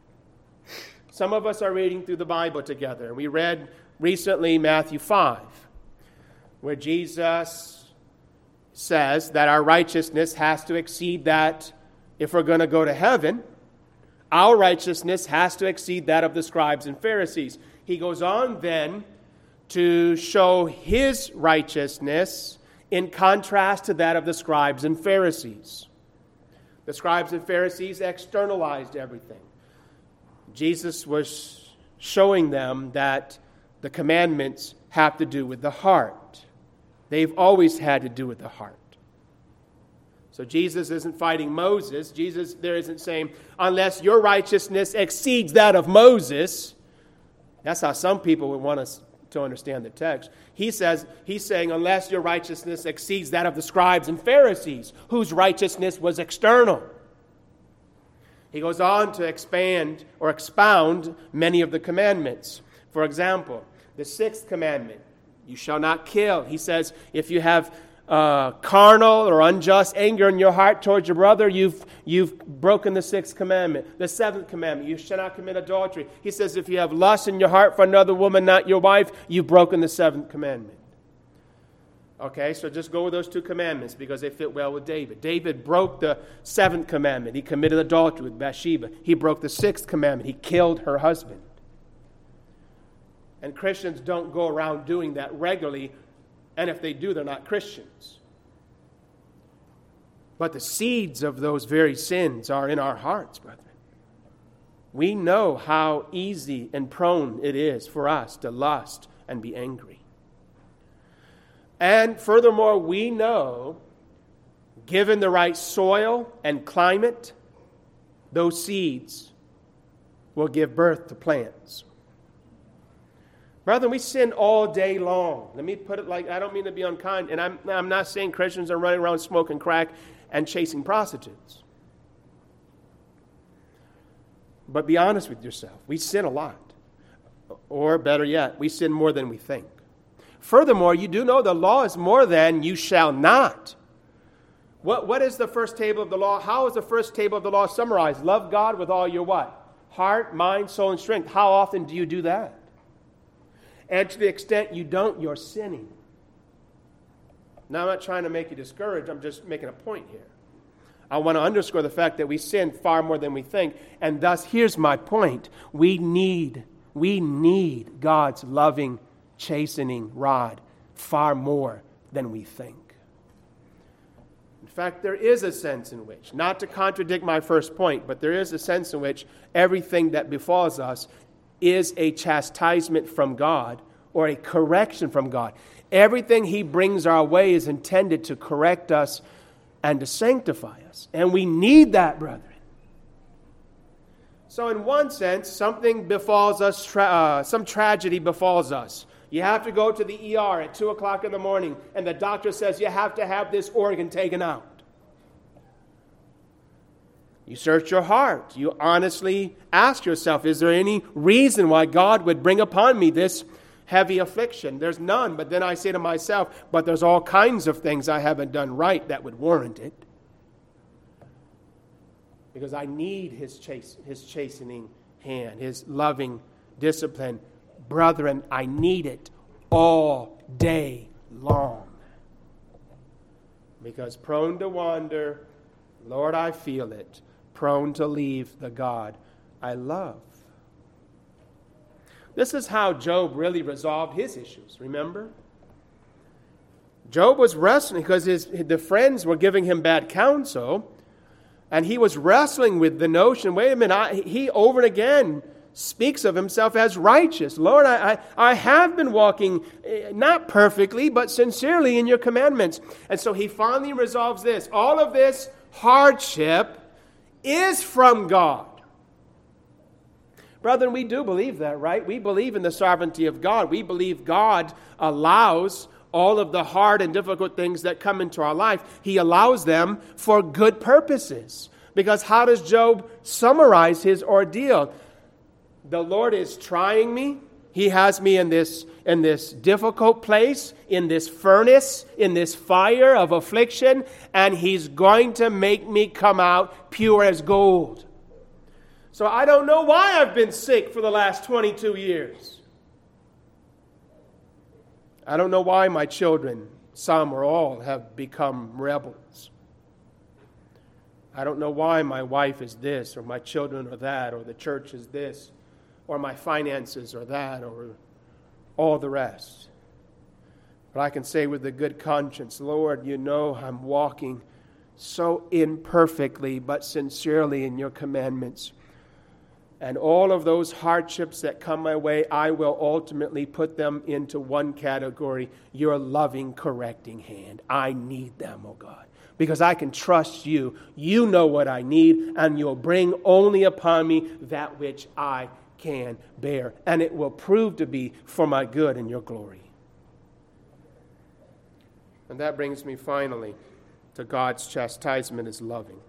Some of us are reading through the Bible together. We read recently Matthew five, where Jesus says that our righteousness has to exceed that. If we're going to go to heaven, our righteousness has to exceed that of the scribes and Pharisees. He goes on then to show his righteousness in contrast to that of the scribes and Pharisees. The scribes and Pharisees externalized everything. Jesus was showing them that the commandments have to do with the heart. They've always had to do with the heart. So Jesus isn't fighting Moses. Jesus there isn't saying, unless your righteousness exceeds that of Moses. That's how some people would want us to understand the text. He says, he's saying, unless your righteousness exceeds that of the scribes and Pharisees, whose righteousness was external. He goes on to expand or expound many of the commandments. For example, the sixth commandment, you shall not kill. He says, if you have uh, carnal or unjust anger in your heart towards your brother, you've, you've broken the sixth commandment. The seventh commandment, you shall not commit adultery. He says, if you have lust in your heart for another woman, not your wife, you've broken the seventh commandment. Okay, so just go with those two commandments because they fit well with David. David broke the seventh commandment. He committed adultery with Bathsheba. He broke the sixth commandment. He killed her husband. And Christians don't go around doing that regularly, and if they do, they're not Christians. But the seeds of those very sins are in our hearts, brethren. We know how easy and prone it is for us to lust and be angry. And furthermore, we know, given the right soil and climate, those seeds will give birth to plants. Brethren, we sin all day long. Let me put it like, I don't mean to be unkind, and I'm, I'm not saying Christians are running around smoking crack and chasing prostitutes. But be honest with yourself. We sin a lot. Or better yet, we sin more than we think. Furthermore, you do know the law is more than you shall not. What, what is the first table of the law? How is the first table of the law summarized? Love God with all your what? Heart, mind, soul, and strength. How often do you do that? And to the extent you don't, you're sinning. Now, I'm not trying to make you discouraged. I'm just making a point here. I want to underscore the fact that we sin far more than we think. And thus, here's my point. We need, we need God's loving, chastening rod far more than we think. In fact, there is a sense in which, not to contradict my first point, but there is a sense in which everything that befalls us is a chastisement from God or a correction from God. Everything He brings our way is intended to correct us and to sanctify us. And we need that, brethren. So in one sense, something befalls us, tra- uh, some tragedy befalls us. You have to go to the E R at two o'clock in the morning, and the doctor says you have to have this organ taken out. You search your heart. You honestly ask yourself, is there any reason why God would bring upon me this heavy affliction? There's none. But then I say to myself, but there's all kinds of things I haven't done right that would warrant it. Because I need His chas- His chastening hand, His loving discipline. Brethren, I need it all day long. Because prone to wander, Lord, I feel it. Prone to leave the God I love. This is how Job really resolved his issues, remember? Job was wrestling because his, the friends were giving him bad counsel, and he was wrestling with the notion, wait a minute, I, he over and again speaks of himself as righteous. Lord, I, I, I have been walking, not perfectly, but sincerely in your commandments. And so he finally resolves this. All of this hardship is from God. Brethren, we do believe that, right? We believe in the sovereignty of God. We believe God allows all of the hard and difficult things that come into our life. He allows them for good purposes. Because how does Job summarize his ordeal? The Lord is trying me. He has me in this, in this difficult place, in this furnace, in this fire of affliction, and He's going to make me come out pure as gold. So I don't know why I've been sick for the last twenty-two years. I don't know why my children, some or all, have become rebels. I don't know why my wife is this, or my children are that, or the church is this, or my finances are that, or all the rest. But I can say with a good conscience, Lord, you know I'm walking so imperfectly but sincerely in your commandments. And all of those hardships that come my way, I will ultimately put them into one category, your loving, correcting hand. I need them, oh God, because I can trust you. You know what I need, and you'll bring only upon me that which I can bear. And it will prove to be for my good and your glory. And that brings me finally to God's chastisement is loving.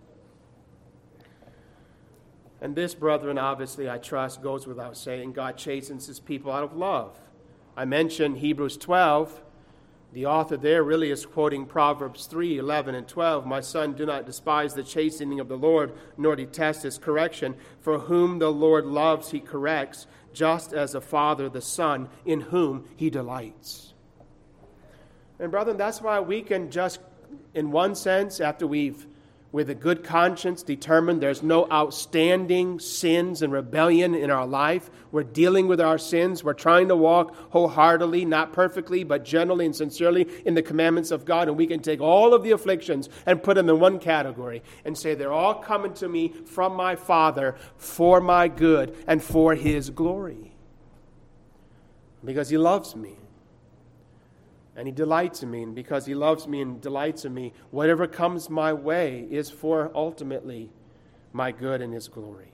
And this, brethren, obviously, I trust, goes without saying. God chastens His people out of love. I mentioned Hebrews twelve. The author there really is quoting Proverbs three, eleven, and twelve. My son, do not despise the chastening of the Lord, nor detest His correction. For whom the Lord loves, He corrects, just as a father the son, in whom He delights. And brethren, that's why we can just, in one sense, after we've with a good conscience, determined there's no outstanding sins and rebellion in our life. We're dealing with our sins. We're trying to walk wholeheartedly, not perfectly, but generally and sincerely in the commandments of God. And we can take all of the afflictions and put them in one category and say they're all coming to me from my Father for my good and for His glory. Because He loves me. And He delights in me, and because He loves me and delights in me, whatever comes my way is for ultimately my good and His glory.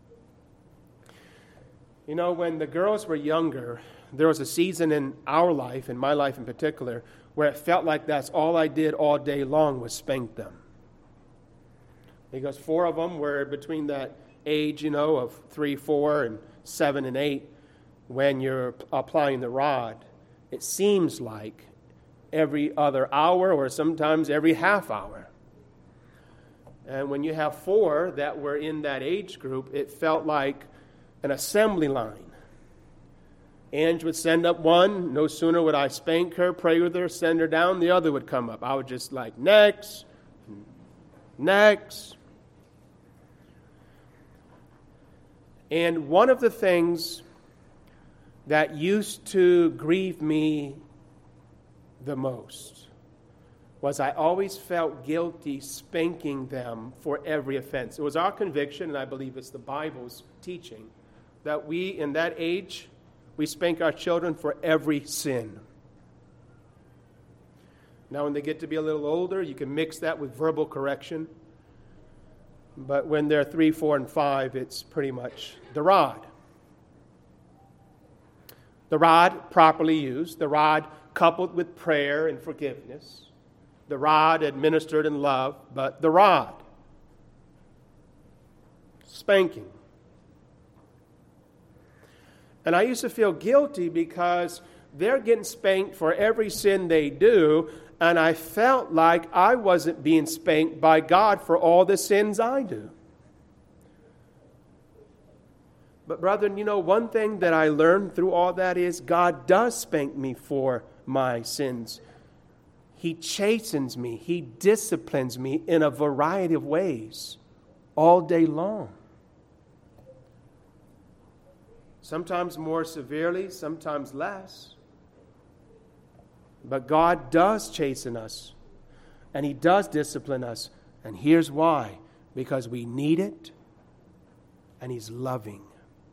You know, when the girls were younger, there was a season in our life, in my life in particular, where it felt like that's all I did all day long was spank them. Because four of them were between that age, you know, of three, four, and seven and eight, when you're applying the rod. It seems like every other hour or sometimes every half hour. And when you have four that were in that age group, it felt like an assembly line. Ange would send up one. No sooner would I spank her, pray with her, send her down, the other would come up. I would just like, next, next. And one of the things that used to grieve me the most was I always felt guilty spanking them for every offense. It was our conviction, and I believe it's the Bible's teaching, that we, in that age, we spank our children for every sin. Now, when they get to be a little older, you can mix that with verbal correction. But when they're three, four, and five, it's pretty much the rod. The rod properly used, the rod coupled with prayer and forgiveness, the rod administered in love, but the rod, spanking. And I used to feel guilty because they're getting spanked for every sin they do, and I felt like I wasn't being spanked by God for all the sins I do. But brethren, you know, one thing that I learned through all that is God does spank me for my sins. He chastens me. He disciplines me in a variety of ways all day long. Sometimes more severely, sometimes less. But God does chasten us, and He does discipline us. And here's why. Because we need it, and He's loving.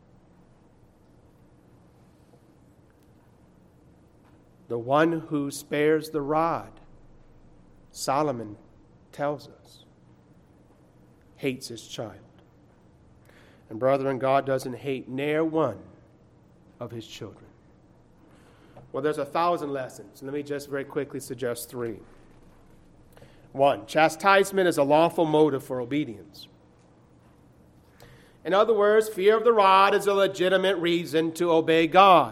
The one who spares the rod, Solomon tells us, hates his child. And brethren, God doesn't hate ne'er one of His children. Well, there's a thousand lessons. Let me just very quickly suggest three. One, chastisement is a lawful motive for obedience. In other words, fear of the rod is a legitimate reason to obey God.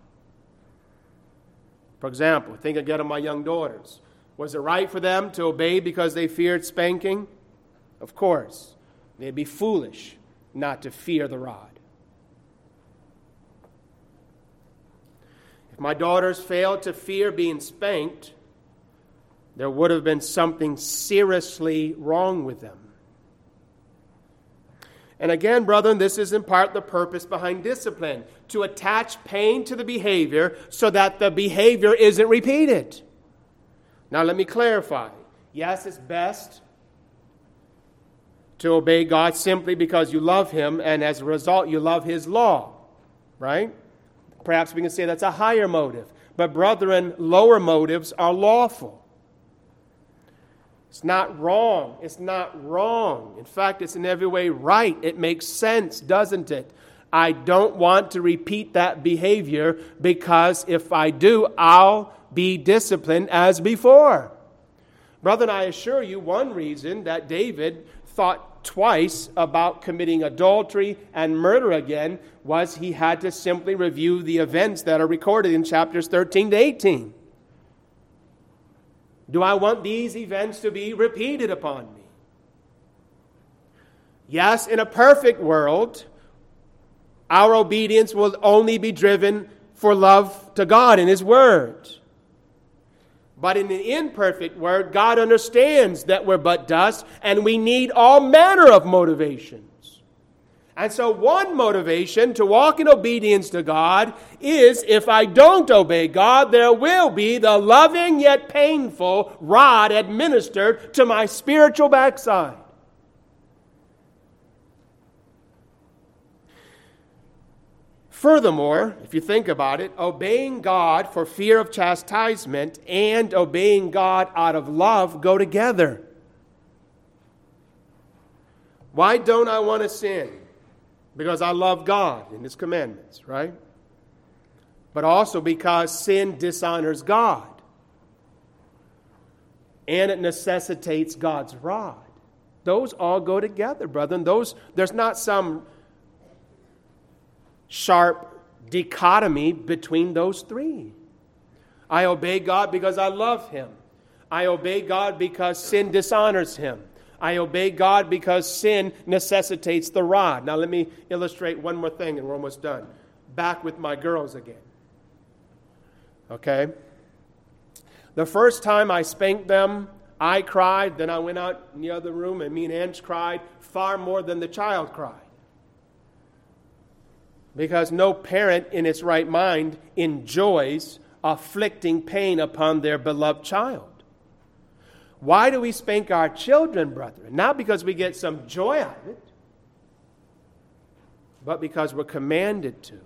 For example, think again of my young daughters. Was it right for them to obey because they feared spanking? Of course. They'd be foolish not to fear the rod. If my daughters failed to fear being spanked, there would have been something seriously wrong with them. And again, brethren, this is in part the purpose behind discipline, to attach pain to the behavior so that the behavior isn't repeated. Now, let me clarify. Yes, it's best to obey God simply because you love Him, and as a result, you love His law, right? Perhaps we can say that's a higher motive. But, brethren, lower motives are lawful. It's not wrong. It's not wrong. In fact, it's in every way right. It makes sense, doesn't it? I don't want to repeat that behavior because if I do, I'll be disciplined as before. Brethren, I assure you, one reason that David thought twice about committing adultery and murder again was he had to simply review the events that are recorded in chapters thirteen to eighteen. Do I want these events to be repeated upon me? Yes, in a perfect world, our obedience will only be driven for love to God and His Word. But in the imperfect word, God understands that we're but dust and we need all manner of motivations. And so one motivation to walk in obedience to God is, if I don't obey God, there will be the loving yet painful rod administered to my spiritual backside. Furthermore, if you think about it, obeying God for fear of chastisement and obeying God out of love go together. Why don't I want to sin? Because I love God and His commandments, right? But also because sin dishonors God. And it necessitates God's rod. Those all go together, brethren. Those, there's not some sharp dichotomy between those three. I obey God because I love Him. I obey God because sin dishonors Him. I obey God because sin necessitates the rod. Now let me illustrate one more thing and we're almost done. Back with my girls again. Okay? The first time I spanked them, I cried. Then I went out in the other room and me and Ange cried far more than the child cried. Because no parent in its right mind enjoys afflicting pain upon their beloved child. Why do we spank our children, brethren? Not because we get some joy out of it, but because we're commanded to.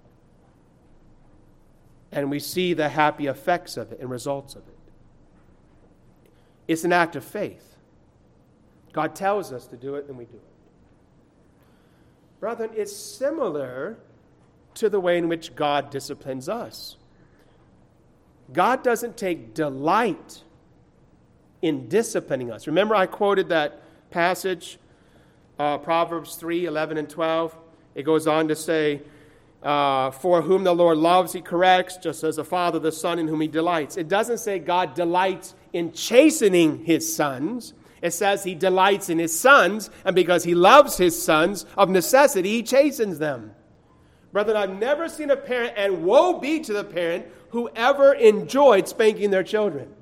And we see the happy effects of it and results of it. It's an act of faith. God tells us to do it, and we do it. Brethren, it's similar to the way in which God disciplines us. God doesn't take delight in disciplining us. Remember I quoted that passage, uh, Proverbs three, eleven and twelve. It goes on to say, uh, for whom the Lord loves, He corrects, just as a father the son in whom He delights. It doesn't say God delights in chastening His sons. It says He delights in His sons, and because He loves His sons, of necessity He chastens them. Brethren, I've never seen a parent, and woe be to the parent, who ever enjoyed spanking their children.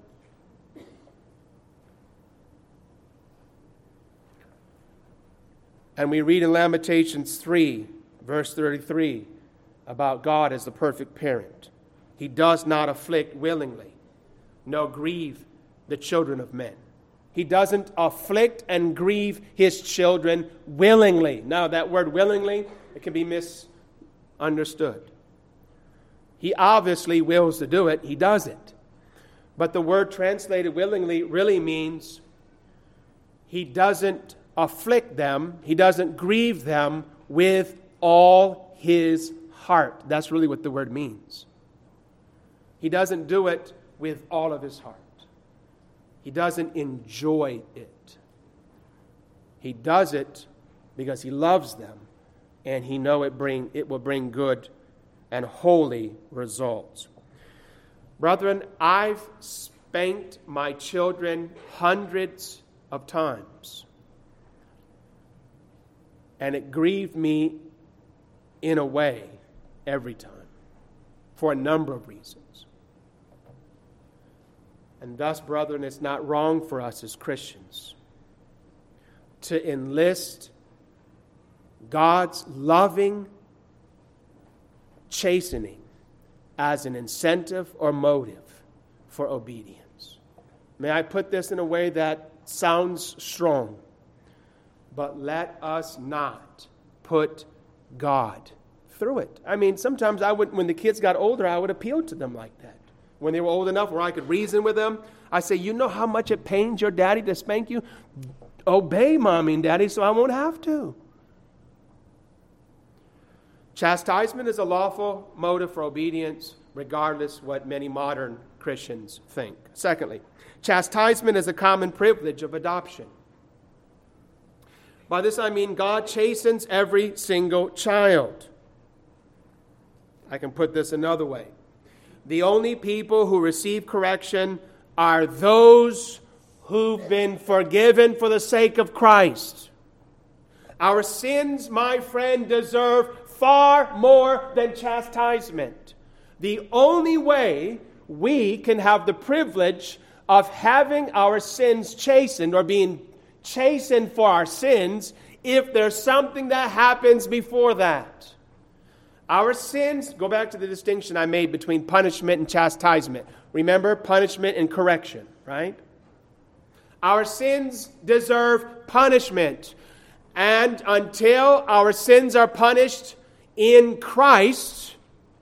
And we read in Lamentations three, verse thirty-three, about God as the perfect parent. He does not afflict willingly, nor grieve the children of men. He doesn't afflict and grieve His children willingly. Now, that word willingly, it can be misunderstood. He obviously wills to do it. He does it. But the word translated willingly really means He doesn't afflict them. He doesn't grieve them with all His heart. That's really what the word means. He doesn't do it with all of His heart. He doesn't enjoy it. He does it because He loves them, and He know it bring it will bring good and holy results. Brethren, I've spanked my children hundreds of times. And it grieved me in a way every time for a number of reasons. And thus, brethren, it's not wrong for us as Christians to enlist God's loving chastening as an incentive or motive for obedience. May I put this in a way that sounds strong? But let us not put God through it. I mean, sometimes I would, when the kids got older, I would appeal to them like that. When they were old enough where I could reason with them, I say, you know how much it pains your daddy to spank you? Obey mommy and daddy so I won't have to. Chastisement is a lawful motive for obedience, regardless what many modern Christians think. Secondly, chastisement is a common privilege of adoption. By this I mean God chastens every single child. I can put this another way. The only people who receive correction are those who've been forgiven for the sake of Christ. Our sins, my friend, deserve far more than chastisement. The only way we can have the privilege of having our sins chastened or being chastened for our sins if there's something that happens before that. Our sins, go back to the distinction I made between punishment and chastisement. Remember, punishment and correction, right? Our sins deserve punishment. And until our sins are punished in Christ,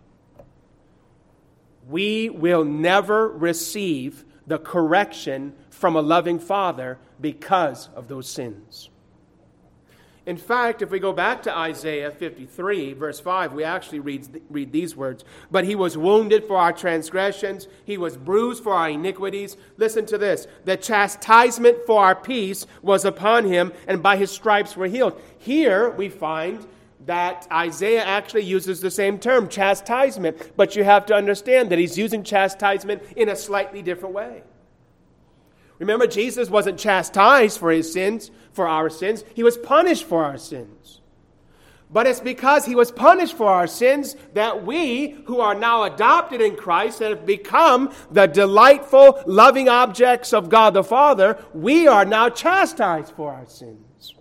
we will never receive the correction from a loving Father because of those sins. In fact, if we go back to Isaiah fifty-three, verse five, we actually read, read these words. But he was wounded for our transgressions. He was bruised for our iniquities. Listen to this. The chastisement for our peace was upon him, and by his stripes we're healed. Here we find that Isaiah actually uses the same term, chastisement. But you have to understand that he's using chastisement in a slightly different way. Remember, Jesus wasn't chastised for his sins, for our sins. He was punished for our sins. But it's because he was punished for our sins that we, who are now adopted in Christ and have become the delightful, loving objects of God the Father, we are now chastised for our sins.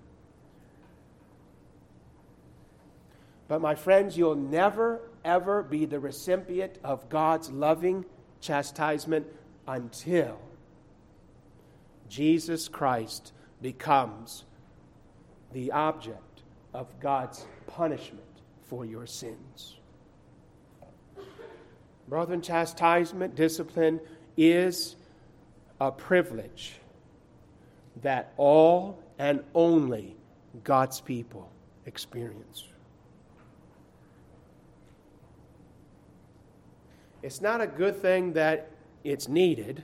But my friends, you'll never, ever be the recipient of God's loving chastisement until Jesus Christ becomes the object of God's punishment for your sins. Brethren, chastisement, discipline is a privilege that all and only God's people experience. It's not a good thing that it's needed.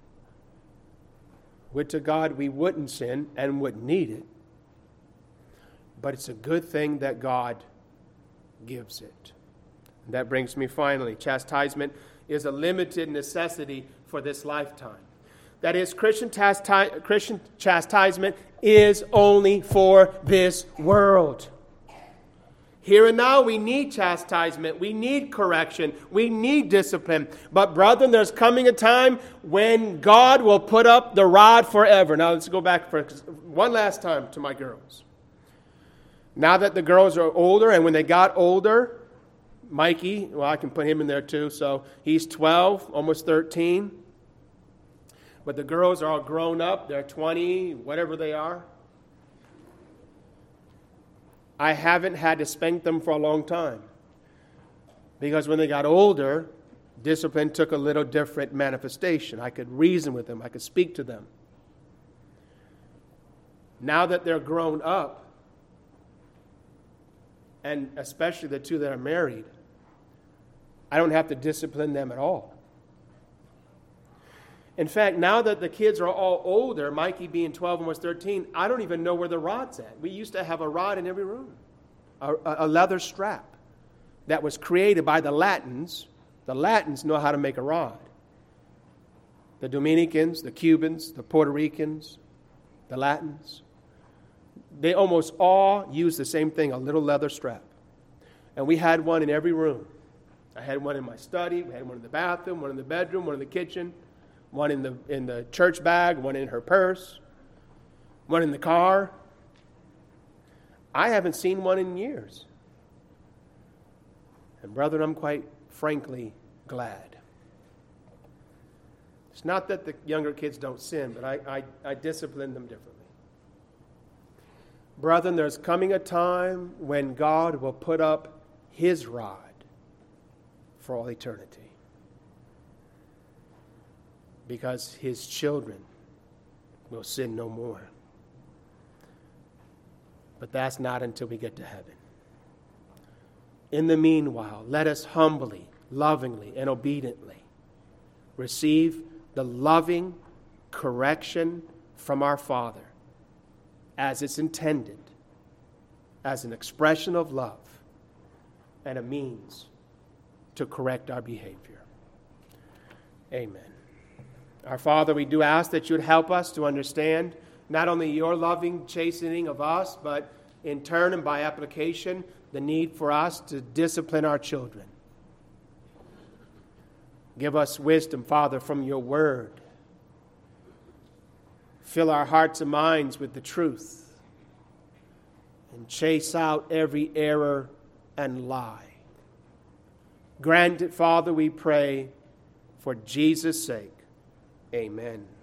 Would to God we wouldn't sin and wouldn't need it. But it's a good thing that God gives it. And that brings me finally. Chastisement is a limited necessity for this lifetime. That is, Christian, chasti- Christian chastisement is only for this world. Here and now, we need chastisement. We need correction. We need discipline. But brethren, there's coming a time when God will put up the rod forever. Now, let's go back for one last time to my girls. Now that the girls are older, and when they got older, Mikey, well, I can put him in there too. So he's twelve, almost thirteen. But the girls are all grown up. They're twenty, whatever they are. I haven't had to spank them for a long time. Because when they got older, discipline took a little different manifestation. I could reason with them. I could speak to them. Now that they're grown up, and especially the two that are married, I don't have to discipline them at all. In fact, now that the kids are all older, Mikey being twelve and was thirteen, I don't even know where the rod's at. We used to have a rod in every room, a, a leather strap that was created by the Latins. The Latins know how to make a rod. The Dominicans, the Cubans, the Puerto Ricans, the Latins, they almost all use the same thing, a little leather strap. And we had one in every room. I had one in my study, we had one in the bathroom, one in the bedroom, one in the kitchen, one in the in the church bag, one in her purse, one in the car. I haven't seen one in years. And brethren, I'm quite frankly glad. It's not that the younger kids don't sin, but I, I, I discipline them differently. Brethren, there's coming a time when God will put up His rod for all eternity. Because His children will sin no more. But that's not until we get to heaven. In the meanwhile, let us humbly, lovingly, and obediently receive the loving correction from our Father as it's intended, as an expression of love and a means to correct our behavior. Amen. Our Father, we do ask that you would help us to understand not only your loving chastening of us, but in turn and by application, the need for us to discipline our children. Give us wisdom, Father, from your word. Fill our hearts and minds with the truth and chase out every error and lie. Grant it, Father, we pray, for Jesus' sake. Amen.